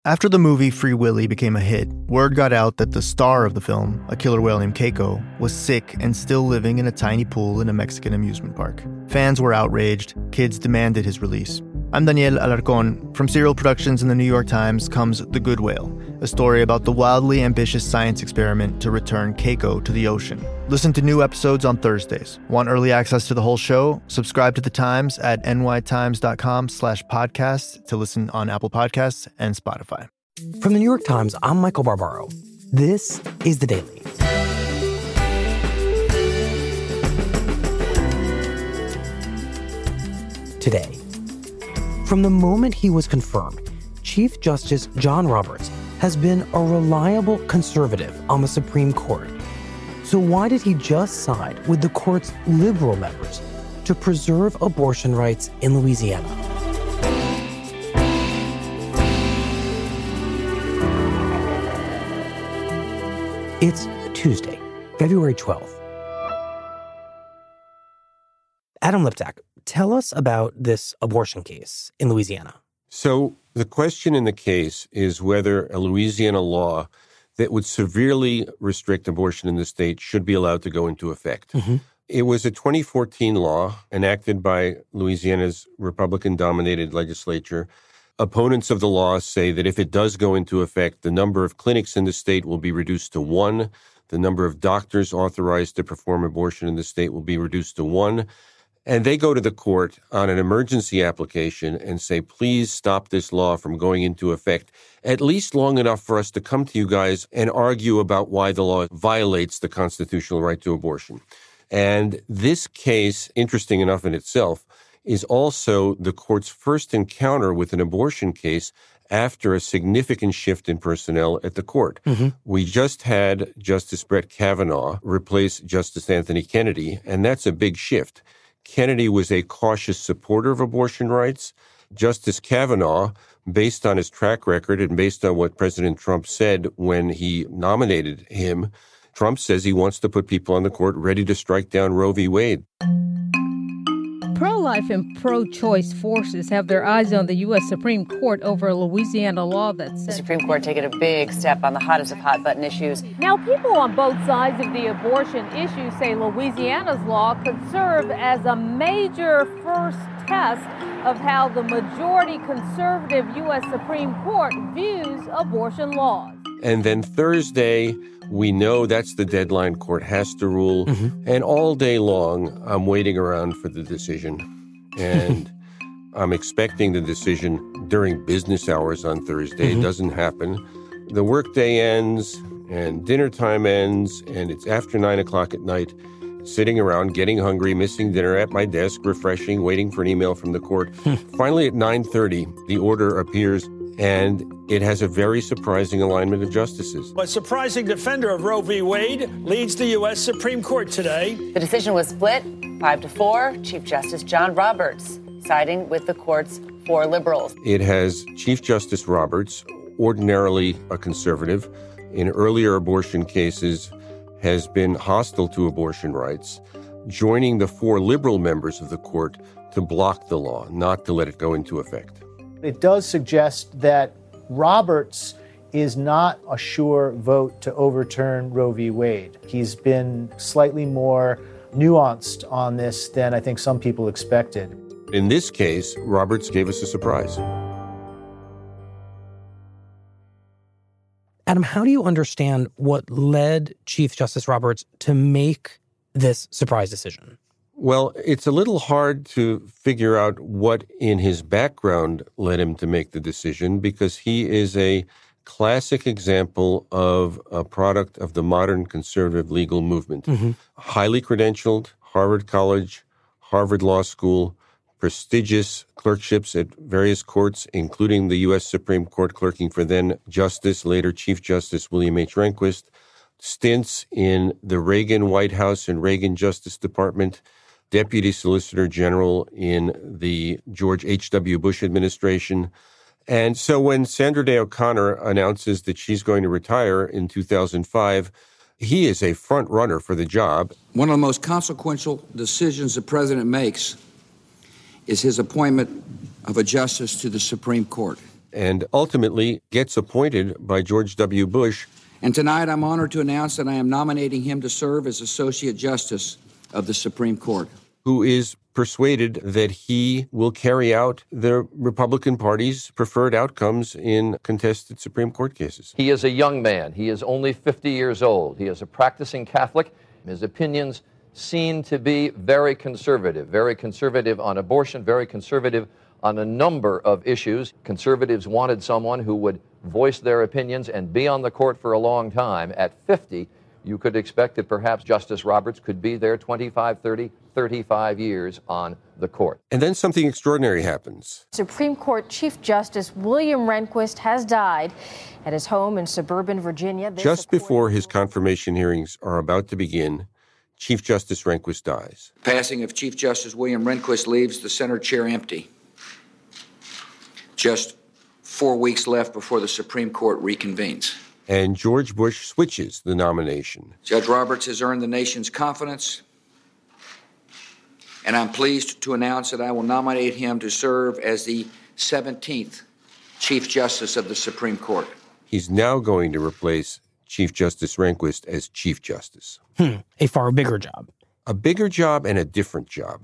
After the movie Free Willy became a hit, word got out that the star of the film, a killer whale named Keiko, was sick and still living in a tiny pool in a Mexican amusement park. Fans were outraged. Kids demanded his release. I'm Daniel Alarcón. From Serial Productions and the New York Times comes The Good Whale, a story about the wildly ambitious science experiment to return Keiko to the ocean. Listen to new episodes on Thursdays. Want early access to the whole show? Subscribe to The Times at nytimes.com/podcast to listen on Apple Podcasts and Spotify. From the New York Times, I'm Michael Barbaro. This is The Daily. Today, from the moment he was confirmed, Chief Justice John Roberts has been a reliable conservative on the Supreme Court. So why did he just side with the court's liberal members to preserve abortion rights in Louisiana? It's Tuesday, February 12th. Adam Liptak, tell us about this abortion case in Louisiana. So the question in the case is whether a Louisiana law that would severely restrict abortion in the state should be allowed to go into effect. Mm-hmm. It was a 2014 law enacted by Louisiana's Republican-dominated legislature. Opponents of the law say that if it does go into effect, the number of clinics in the state will be reduced to 1. The number of doctors authorized to perform abortion in the state will be reduced to 1. And they go to the court on an emergency application and say, please stop this law from going into effect, at least long enough for us to come to you guys and argue about why the law violates the constitutional right to abortion. And this case, interesting enough in itself, is also the court's first encounter with an abortion case after a significant shift in personnel at the court. Mm-hmm. We just had Justice Brett Kavanaugh replace Justice Anthony Kennedy, and that's a big shift. Kennedy was a cautious supporter of abortion rights. Justice Kavanaugh, based on his track record and based on what President Trump said when he nominated him, Trump says he wants to put people on the court ready to strike down Roe v. Wade. Pro-life and pro-choice forces have their eyes on the U.S. Supreme Court over a Louisiana law that says... The Supreme Court taking a big step on the hottest of hot-button issues. Now, people on both sides of the abortion issue say Louisiana's law could serve as a major first test of how the majority conservative U.S. Supreme Court views abortion laws. And then Thursday, we know that's the deadline. Court has to rule. Mm-hmm. And all day long, I'm waiting around for the decision. And I'm expecting the decision during business hours on Thursday. Mm-hmm. It doesn't happen. The workday ends and dinner time ends, and it's after 9 o'clock at night, sitting around, getting hungry, missing dinner at my desk, refreshing, waiting for an email from the court. Finally, at 9:30, the order appears, and it has a very surprising alignment of justices. A surprising defender of Roe v. Wade leads the U.S. Supreme Court today. The decision was split 5-4. Chief Justice John Roberts siding with the court's 4 liberals. It has Chief Justice Roberts, ordinarily a conservative, in earlier abortion cases has been hostile to abortion rights, joining the 4 liberal members of the court to block the law, not to let it go into effect. It does suggest that Roberts is not a sure vote to overturn Roe v. Wade. He's been slightly more nuanced on this than I think some people expected. In this case, Roberts gave us a surprise. Adam, how do you understand what led Chief Justice Roberts to make this surprise decision? Well, it's a little hard to figure out what in his background led him to make the decision, because he is a classic example of a product of the modern conservative legal movement. Mm-hmm. Highly credentialed, Harvard College, Harvard Law School, prestigious clerkships at various courts, including the U.S. Supreme Court clerking for then Justice, later Chief Justice William H. Rehnquist, stints in the Reagan White House and Reagan Justice Department, Deputy Solicitor General in the George H.W. Bush administration. And so when Sandra Day O'Connor announces that she's going to retire in 2005, he is a front runner for the job. One of the most consequential decisions the president makes is his appointment of a justice to the Supreme Court. and ultimately gets appointed by George W. Bush. And tonight I'm honored to announce that I am nominating him to serve as Associate Justice of the Supreme Court. Who is persuaded that he will carry out the Republican Party's preferred outcomes in contested Supreme Court cases. He is a young man. He is only 50 years old. He is a practicing Catholic. His opinions seem to be very conservative on abortion, very conservative on a number of issues. Conservatives wanted someone who would voice their opinions and be on the court for a long time. At 50, you could expect that perhaps Justice Roberts could be there 25, 30, 35 years on the court. And then something extraordinary happens. Supreme Court Chief Justice William Rehnquist has died at his home in suburban Virginia. Just before his confirmation hearings are about to begin, Chief Justice Rehnquist dies. The passing of Chief Justice William Rehnquist leaves the Senate chair empty. Just 4 weeks left before the Supreme Court reconvenes. And George Bush switches the nomination. Judge Roberts has earned the nation's confidence, and I'm pleased to announce that I will nominate him to serve as the 17th Chief Justice of the Supreme Court. He's now going to replace Chief Justice Rehnquist as Chief Justice. A far bigger job. A bigger job and a different job.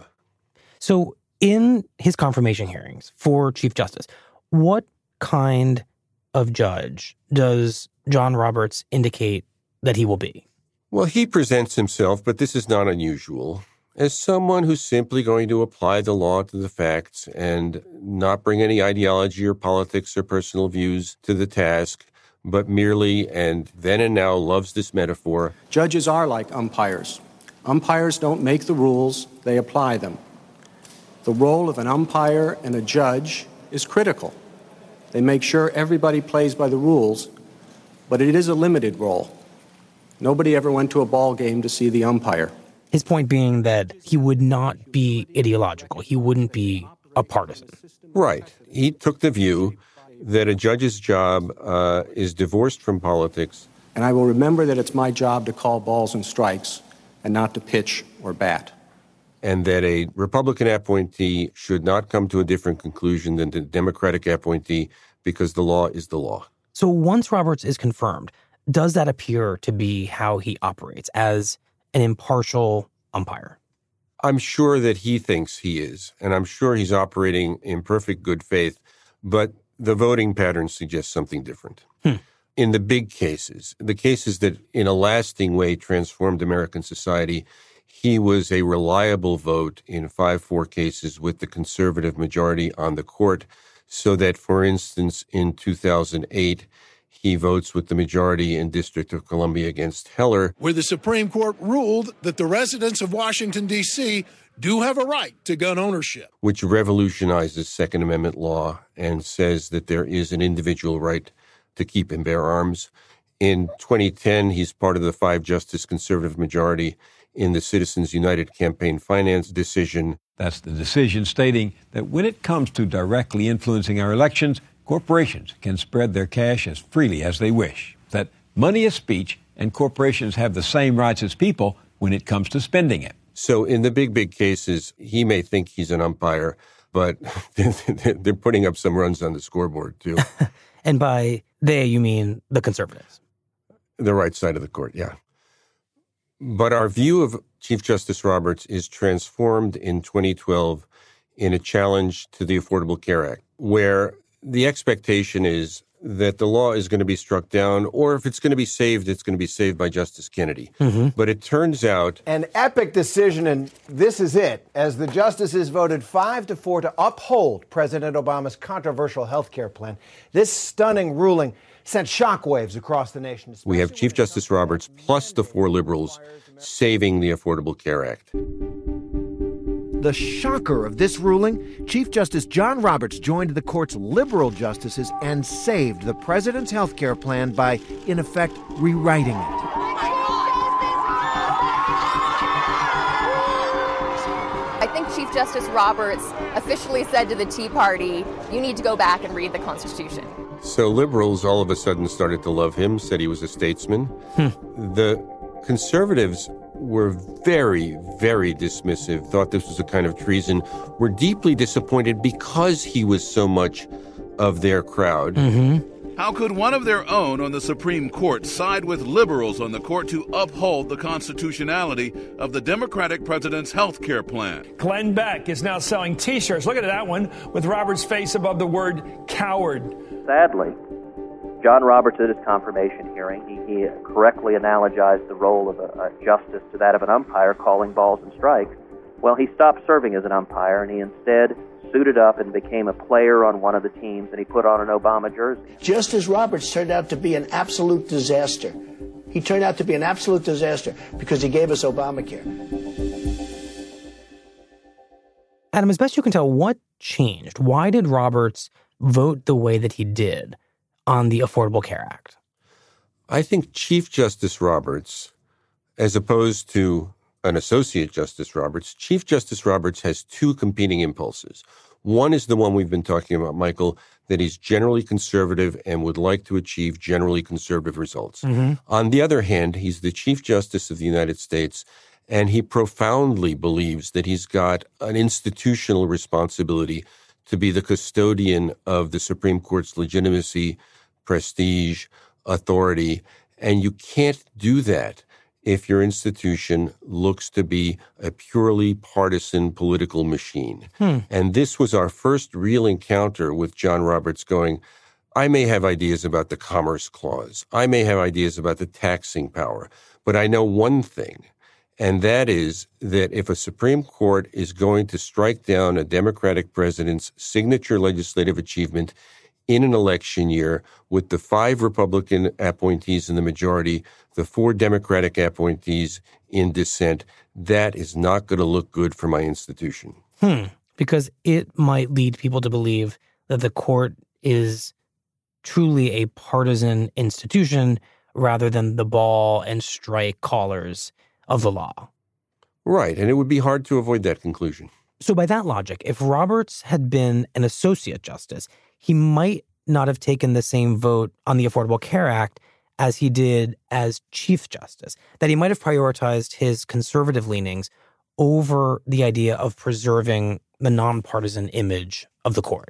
So in his confirmation hearings for Chief Justice, what kind of judge does John Roberts indicate that he will be? Well, he presents himself, but this is not unusual, as someone who's simply going to apply the law to the facts and not bring any ideology or politics or personal views to the task, but merely, and then and now loves this metaphor. Judges are like umpires. Umpires don't make the rules, they apply them. The role of an umpire and a judge is critical. They make sure everybody plays by the rules, but it is a limited role. Nobody ever went to a ball game to see the umpire. His point being that he would not be ideological. He wouldn't be a partisan. Right. He took the view that a judge's job is divorced from politics. And I will remember that it's my job to call balls and strikes and not to pitch or bat. And that a Republican appointee should not come to a different conclusion than the Democratic appointee because the law is the law. So once Roberts is confirmed, does that appear to be how he operates, as an impartial umpire? I'm sure that he thinks he is, and I'm sure he's operating in perfect good faith, but the voting pattern suggests something different. In the big cases, the cases that in a lasting way transformed American society, he was a reliable vote in 5-4 cases with the conservative majority on the court, so that, for instance, in 2008, he votes with the majority in District of Columbia against Heller, where the Supreme Court ruled that the residents of Washington, D.C. do have a right to gun ownership, which revolutionizes Second Amendment law and says that there is an individual right to keep and bear arms. In 2010, he's part of the 5-justice conservative majority in the Citizens United campaign finance decision. That's the decision stating that when it comes to directly influencing our elections, corporations can spread their cash as freely as they wish. That money is speech, and corporations have the same rights as people when it comes to spending it. So in the big cases, he may think he's an umpire, but they're putting up some runs on the scoreboard, too. And by they, you mean the conservatives? The right side of the court, yeah. But our view of Chief Justice Roberts is transformed in 2012 in a challenge to the Affordable Care Act, where the expectation is that the law is going to be struck down, or if it's going to be saved, it's going to be saved by Justice Kennedy. But it turns out... An epic decision, and this is it, as the justices voted 5-4 to uphold President Obama's controversial health care plan. This stunning ruling sent shockwaves across the nation. We have Chief Justice Roberts plus the 4 liberals saving the Affordable Care Act. The shocker of this ruling, Chief Justice John Roberts joined the court's liberal justices and saved the president's health care plan by, in effect, rewriting it. I think Chief Justice Roberts officially said to the Tea Party, you need to go back and read the Constitution. So liberals all of a sudden started to love him, said he was a statesman. The conservatives were very, very dismissive, thought this was a kind of treason, were deeply disappointed because he was so much of their crowd. How could one of their own on the Supreme Court side with liberals on the court to uphold the constitutionality of the Democratic president's health care plan? Glenn Beck is now selling T-shirts. Look at that one with Roberts' face above the word coward. Sadly, John Roberts at his confirmation hearing, he correctly analogized the role of a justice to that of an umpire calling balls and strikes. Well, he stopped serving as an umpire, and he instead suited up and became a player on one of the teams, and he put on an Obama jersey. Justice Roberts turned out to be an absolute disaster. He turned out to be an absolute disaster because he gave us Obamacare. Adam, as best you can tell, what changed? Why did Roberts vote the way that he did on the Affordable Care Act? I think Chief Justice Roberts, as opposed to an Associate Justice Roberts, Chief Justice Roberts has two competing impulses. One is the one we've been talking about, Michael, that he's generally conservative and would like to achieve generally conservative results. On the other hand, he's the Chief Justice of the United States, and he profoundly believes that he's got an institutional responsibility to be the custodian of the Supreme Court's legitimacy, prestige, authority, and you can't do that if your institution looks to be a purely partisan political machine. And this was our first real encounter with John Roberts going, I may have ideas about the Commerce Clause. I may have ideas about the taxing power. But I know one thing, and that is that if a Supreme Court is going to strike down a Democratic president's signature legislative achievement in an election year with the 5 Republican appointees in the majority, the 4 Democratic appointees in dissent, that is not going to look good for my institution. Because it might lead people to believe that the court is truly a partisan institution rather than the ball and strike callers of the law. Right, and it would be hard to avoid that conclusion. So by that logic, if Roberts had been an associate justice, he might not have taken the same vote on the Affordable Care Act as he did as Chief Justice, that he might have prioritized his conservative leanings over the idea of preserving the nonpartisan image of the court.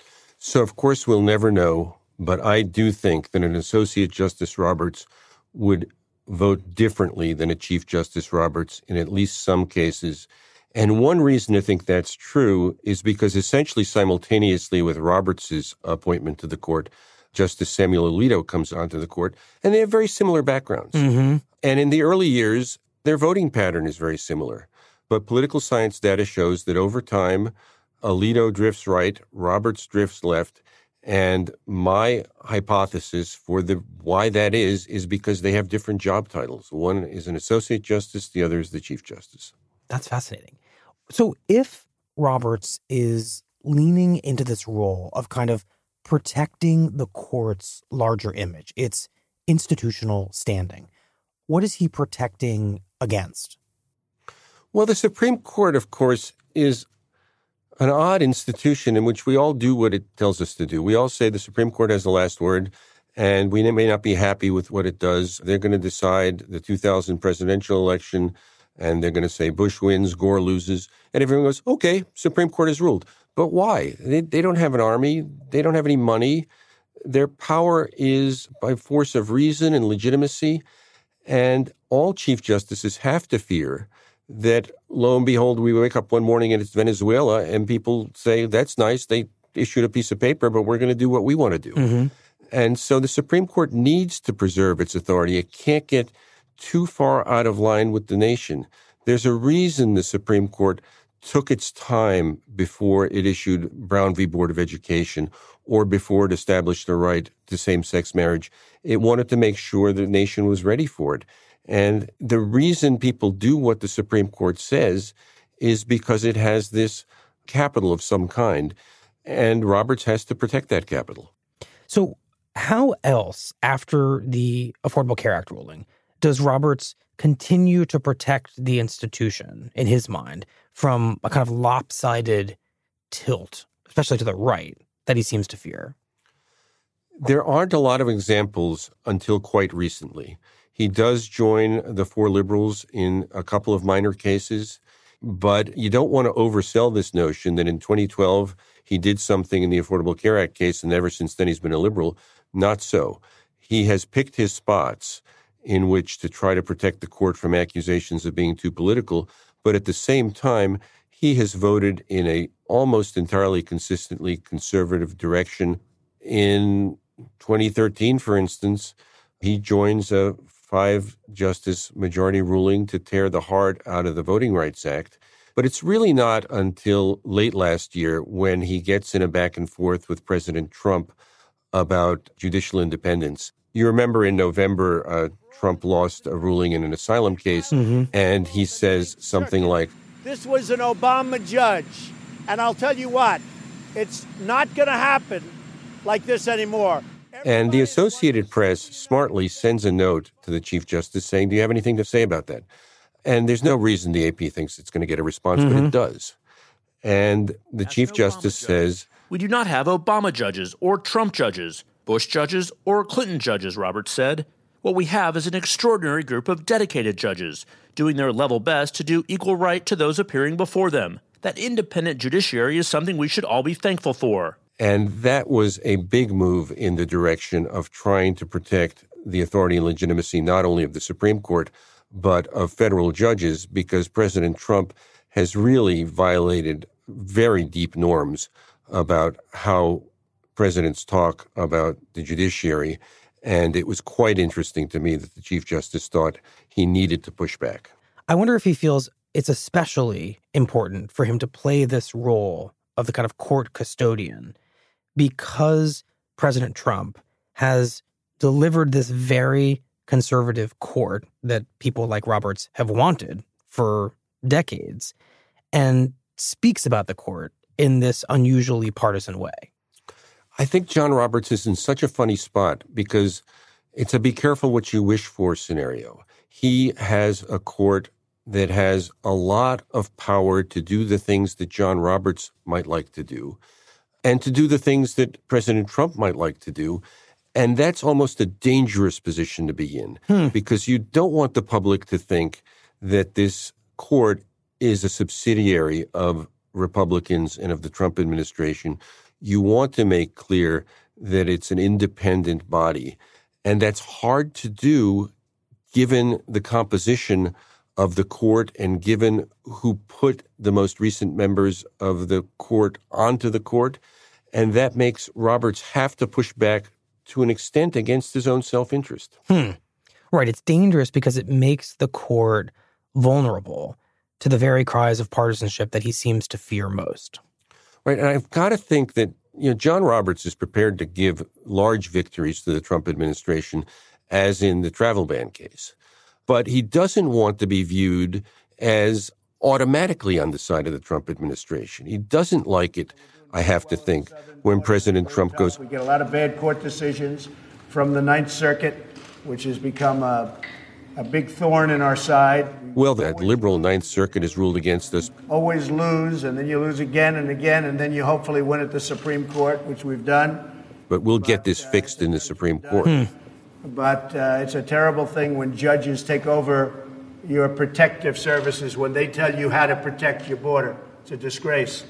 So, of course, we'll never know, but I do think that an Associate Justice Roberts would vote differently than a Chief Justice Roberts in at least some cases. And one reason to think that's true is because essentially simultaneously with Roberts' appointment to the court, Justice Samuel Alito comes onto the court, and they have very similar backgrounds. And in the early years, their voting pattern is very similar. But political science data shows that over time, Alito drifts right, Roberts drifts left, and my hypothesis for why that is because they have different job titles. One is an Associate Justice, the other is the Chief Justice. That's fascinating. So if Roberts is leaning into this role of kind of protecting the court's larger image, its institutional standing, what is he protecting against? Well, the Supreme Court, of course, is an odd institution in which we all do what it tells us to do. We all say the Supreme Court has the last word, and we may not be happy with what it does. They're going to decide the 2000 presidential election, and they're going to say Bush wins, Gore loses, and everyone goes, okay, Supreme Court has ruled. But why? They don't have an army. They don't have any money. Their power is by force of reason and legitimacy, and all chief justices have to fear that, lo and behold, we wake up one morning and it's Venezuela, and people say, that's nice, they issued a piece of paper, but we're going to do what we want to do. And so the Supreme Court needs to preserve its authority. It can't get too far out of line with the nation. There's a reason the Supreme Court took its time before it issued Brown v. Board of Education or before it established the right to same-sex marriage. It wanted to make sure the nation was ready for it. And the reason people do what the Supreme Court says is because it has this capital of some kind, and Roberts has to protect that capital. So how else, after the Affordable Care Act ruling, does Roberts continue to protect the institution, in his mind, from a kind of lopsided tilt, especially to the right, that he seems to fear? There aren't a lot of examples until quite recently. He does join the 4 liberals in a couple of minor cases, but you don't want to oversell this notion that in 2012 he did something in the Affordable Care Act case, and ever since then he's been a liberal. Not so. He has picked his spots in which to try to protect the court from accusations of being too political, but at the same time, he has voted in a almost entirely consistently conservative direction. In 2013, for instance, he joins a 5-justice majority ruling to tear the heart out of the Voting Rights Act. But it's really not until late last year when he gets in a back and forth with President Trump about judicial independence. You remember in November, Trump lost a ruling in an asylum case, and he says something like, "This was an Obama judge, and I'll tell you what, it's not going to happen like this anymore." And the Associated Press smartly sends a note to the Chief Justice saying, do you have anything to say about that? And there's no reason the AP thinks it's going to get a response, but it does. And the Chief Justice says, "We do not have Obama judges or Trump judges, Bush judges or Clinton judges," Roberts said. "What we have is an extraordinary group of dedicated judges, doing their level best to do equal right to those appearing before them. That independent judiciary is something we should all be thankful for." And that was a big move in the direction of trying to protect the authority and legitimacy not only of the Supreme Court, but of federal judges, because President Trump has really violated very deep norms about how presidents talk about the judiciary. And it was quite interesting to me that the Chief Justice thought he needed to push back. I wonder if he feels it's especially important for him to play this role of the kind of court custodian because President Trump has delivered this very conservative court that people like Roberts have wanted for decades and speaks about the court in this unusually partisan way. I think John Roberts is in such a funny spot because it's a be careful what you wish for scenario. He has a court that has a lot of power to do the things that John Roberts might like to do and to do the things that President Trump might like to do. And that's almost a dangerous position to be in because you don't want the public to think that this court is a subsidiary of Republicans and of the Trump administration. You want to make clear that it's an independent body. And that's hard to do given the composition of the court and given who put the most recent members of the court onto the court. And that makes Roberts have to push back to an extent against his own self-interest. Right. It's dangerous because it makes the court vulnerable to the very cries of partisanship that he seems to fear most. Right. And I've got to think that, John Roberts is prepared to give large victories to the Trump administration, as in the travel ban case. But he doesn't want to be viewed as automatically on the side of the Trump administration. He doesn't like it, I have to think, when President Trump goes. We get a lot of bad court decisions from the Ninth Circuit, which has become a big thorn in our side. Well, that liberal Ninth Circuit has ruled against us. Always lose, and then you lose again and again, and then you hopefully win at the Supreme Court, which we've done. But we'll get this fixed in the Supreme Court. But it's a terrible thing when judges take over your protective services, when they tell you how to protect your border. It's a disgrace.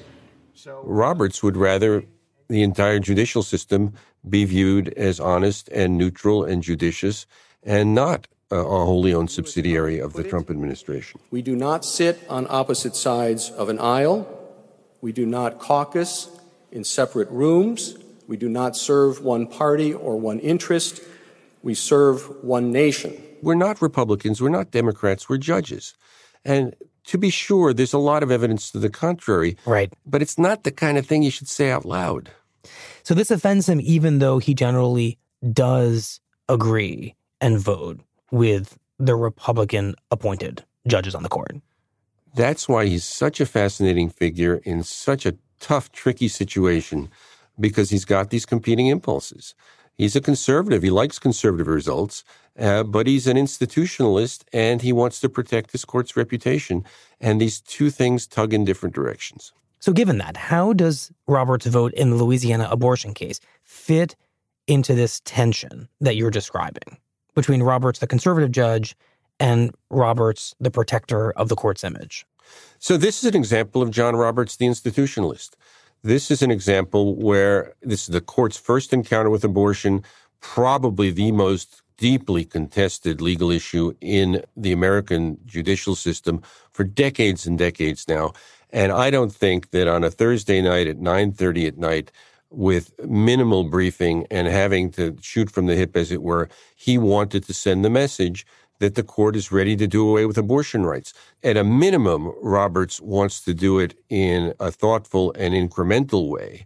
Roberts would rather the entire judicial system be viewed as honest and neutral and judicious and not a wholly owned subsidiary of the Trump administration. We do not sit on opposite sides of an aisle. We do not caucus in separate rooms. We do not serve one party or one interest. We serve one nation. We're not Republicans. We're not Democrats. We're judges. And to be sure, there's a lot of evidence to the contrary. Right. But it's not the kind of thing you should say out loud. So this offends him even though he generally does agree and vote with the Republican-appointed judges on the court. That's why he's such a fascinating figure in such a tough, tricky situation, because he's got these competing impulses. He's a conservative. He likes conservative results, but he's an institutionalist, and he wants to protect his court's reputation. And these two things tug in different directions. So given that, how does Roberts' vote in the Louisiana abortion case fit into this tension that you're describing between Roberts, the conservative judge, and Roberts, the protector of the court's image? So this is an example of John Roberts, the institutionalist. This is an example where this is the court's first encounter with abortion, probably the most deeply contested legal issue in the American judicial system for decades and decades now. And I don't think that on a Thursday night at 9:30 at night, with minimal briefing and having to shoot from the hip, as it were, he wanted to send the message that the court is ready to do away with abortion rights. At a minimum, Roberts wants to do it in a thoughtful and incremental way,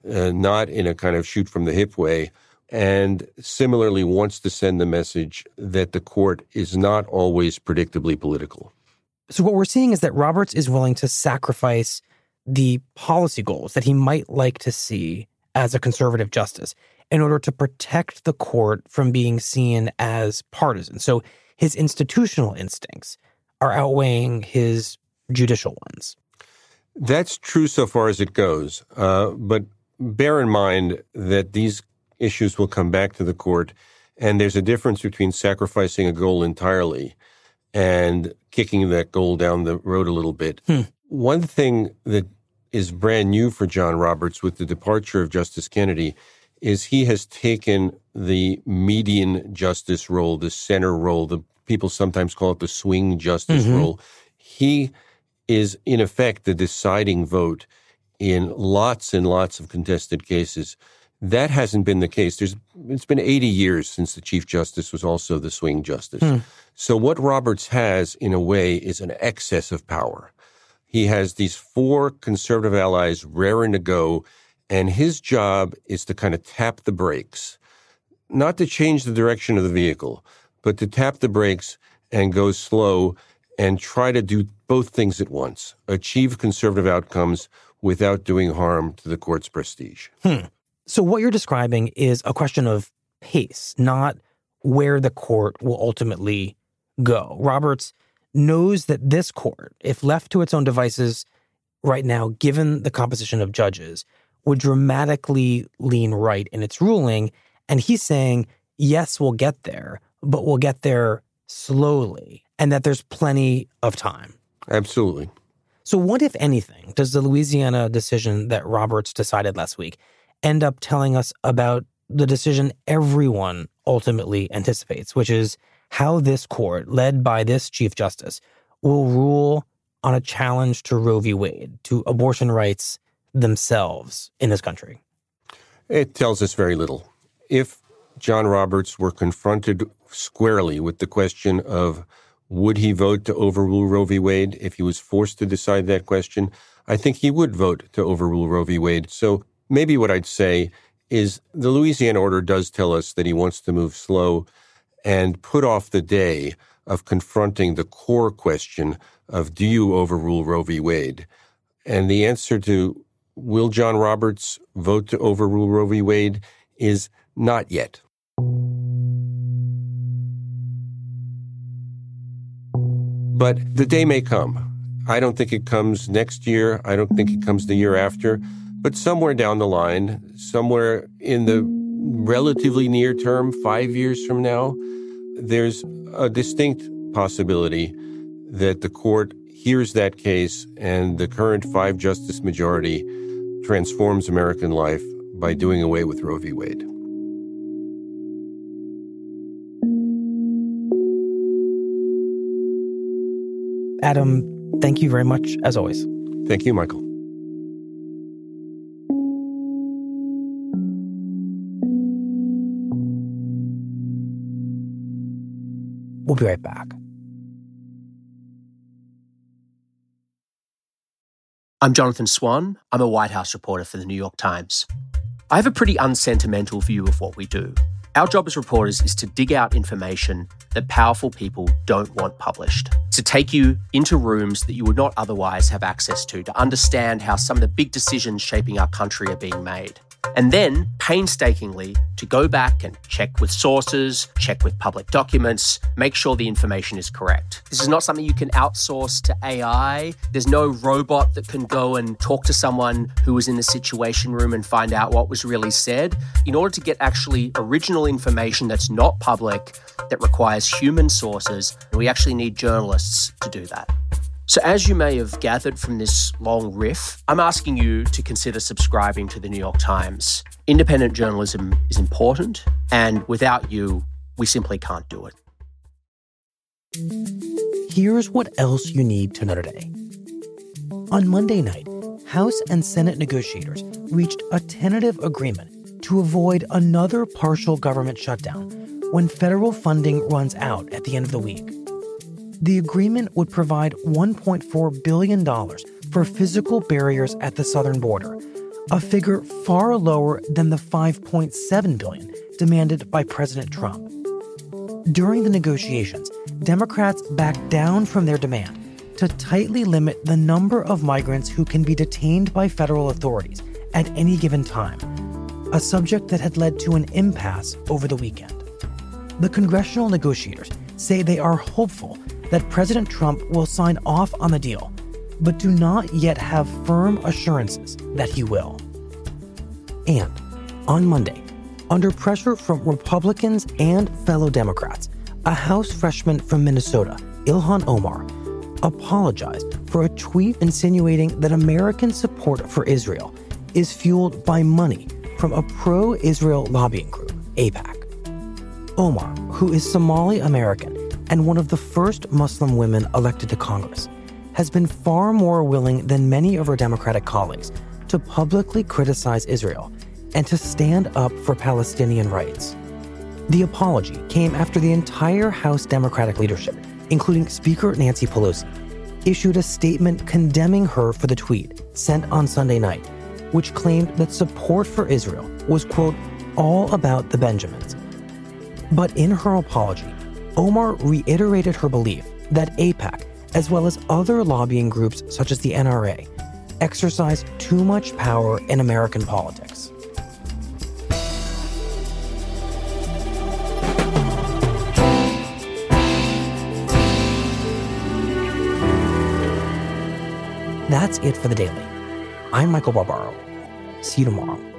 not in a kind of shoot from the hip way, and similarly wants to send the message that the court is not always predictably political. So what we're seeing is that Roberts is willing to sacrifice the policy goals that he might like to see as a conservative justice in order to protect the court from being seen as partisan. So his institutional instincts are outweighing his judicial ones. That's true so far as it goes. But bear in mind that these issues will come back to the court, and there's a difference between sacrificing a goal entirely and kicking that goal down the road a little bit. One thing that is brand new for John Roberts with the departure of Justice Kennedy is he has taken the median justice role, the center role, the people sometimes call it the swing justice role. He is, in effect, the deciding vote in lots and lots of contested cases. That hasn't been the case. It's been 80 years since the Chief Justice was also the swing justice. So what Roberts has, in a way, is an excess of power. He has these four conservative allies raring to go, and his job is to kind of tap the brakes, not to change the direction of the vehicle, but to tap the brakes and go slow and try to do both things at once, achieve conservative outcomes without doing harm to the court's prestige. So what you're describing is a question of pace, not where the court will ultimately go. Roberts knows that this court, if left to its own devices right now, given the composition of judges, would dramatically lean right in its ruling. And he's saying, yes, we'll get there, but we'll get there slowly, and that there's plenty of time. Absolutely. So what, if anything, does the Louisiana decision that Roberts decided last week end up telling us about the decision everyone ultimately anticipates, which is how this court, led by this Chief Justice, will rule on a challenge to Roe v. Wade, to abortion rights themselves in this country? It tells us very little. If John Roberts were confronted squarely with the question of would he vote to overrule Roe v. Wade, if he was forced to decide that question, I think he would vote to overrule Roe v. Wade. So maybe what I'd say is the Louisiana order does tell us that he wants to move slow and put off the day of confronting the core question of do you overrule Roe v. Wade? And the answer to will John Roberts vote to overrule Roe v. Wade is not yet. But the day may come. I don't think it comes next year. I don't think it comes the year after. But somewhere down the line, somewhere in the relatively near term, 5 years from now, there's a distinct possibility that the court hears that case and the current 5-justice majority transforms American life by doing away with Roe v. Wade. Adam, thank you very much, as always. Thank you, Michael. We'll be right back. I'm Jonathan Swan. I'm a White House reporter for the New York Times. I have a pretty unsentimental view of what we do. Our job as reporters is to dig out information that powerful people don't want published, to take you into rooms that you would not otherwise have access to understand how some of the big decisions shaping our country are being made. And then, painstakingly, to go back and check with sources, check with public documents, make sure the information is correct. This is not something you can outsource to AI. There's no robot that can go and talk to someone who was in the Situation Room and find out what was really said. In order to get actually original information that's not public, that requires human sources, we actually need journalists to do that. So as you may have gathered from this long riff, I'm asking you to consider subscribing to the New York Times. Independent journalism is important, and without you, we simply can't do it. Here's what else you need to know today. On Monday night, House and Senate negotiators reached a tentative agreement to avoid another partial government shutdown when federal funding runs out at the end of the week. The agreement would provide $1.4 billion for physical barriers at the southern border, a figure far lower than the $5.7 billion demanded by President Trump. During the negotiations, Democrats backed down from their demand to tightly limit the number of migrants who can be detained by federal authorities at any given time, a subject that had led to an impasse over the weekend. The congressional negotiators say they are hopeful that President Trump will sign off on the deal, but do not yet have firm assurances that he will. And on Monday, under pressure from Republicans and fellow Democrats, a House freshman from Minnesota, Ilhan Omar, apologized for a tweet insinuating that American support for Israel is fueled by money from a pro-Israel lobbying group, AIPAC. Omar, who is Somali American and one of the first Muslim women elected to Congress, has been far more willing than many of her Democratic colleagues to publicly criticize Israel and to stand up for Palestinian rights. The apology came after the entire House Democratic leadership, including Speaker Nancy Pelosi, issued a statement condemning her for the tweet sent on Sunday night, which claimed that support for Israel was, quote, all about the Benjamins. But in her apology, Omar reiterated her belief that AIPAC, as well as other lobbying groups such as the NRA, exercise too much power in American politics. That's it for The Daily. I'm Michael Barbaro. See you tomorrow.